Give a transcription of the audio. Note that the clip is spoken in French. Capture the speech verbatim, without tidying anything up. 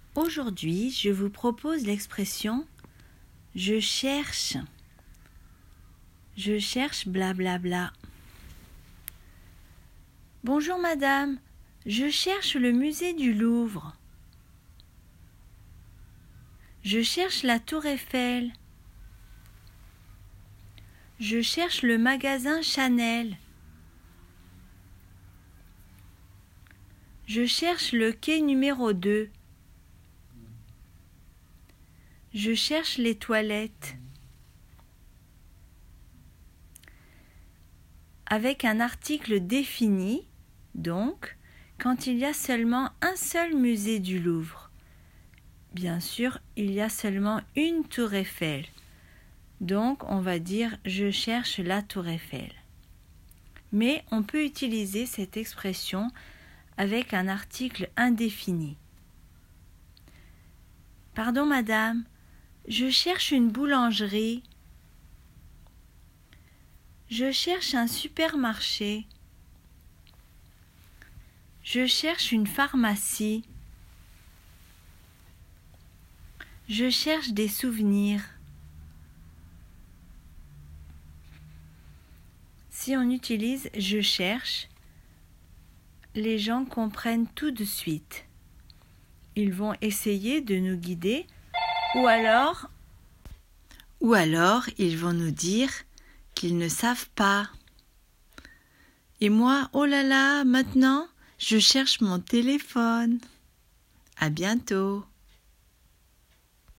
Aujourd'hui, je vous propose l'expression « je cherche ». Je cherche blablabla. Bonjour madame, je cherche le musée du Louvre. Je cherche la tour Eiffel. Je cherche le magasin Chanel. Je cherche le quai numéro deux. Je cherche les toilettes. Avec un article défini, donc, quand il y a seulement un seul musée du Louvre. Bien sûr, il y a seulement une tour Eiffel. Donc, on va dire « je cherche la tour Eiffel ». Mais on peut utiliser cette expression avec un article indéfini. Pardon madame, je cherche une boulangerie. Je cherche un supermarché. Je cherche une pharmacie. Je cherche des souvenirs. Si on utilise « je cherche », les gens comprennent tout de suite. Ils vont essayer de nous guider ou alors, ou alors ils vont nous dire qu'ils ne savent pas. Et moi, oh là là, maintenant, je cherche mon téléphone. À bientôt.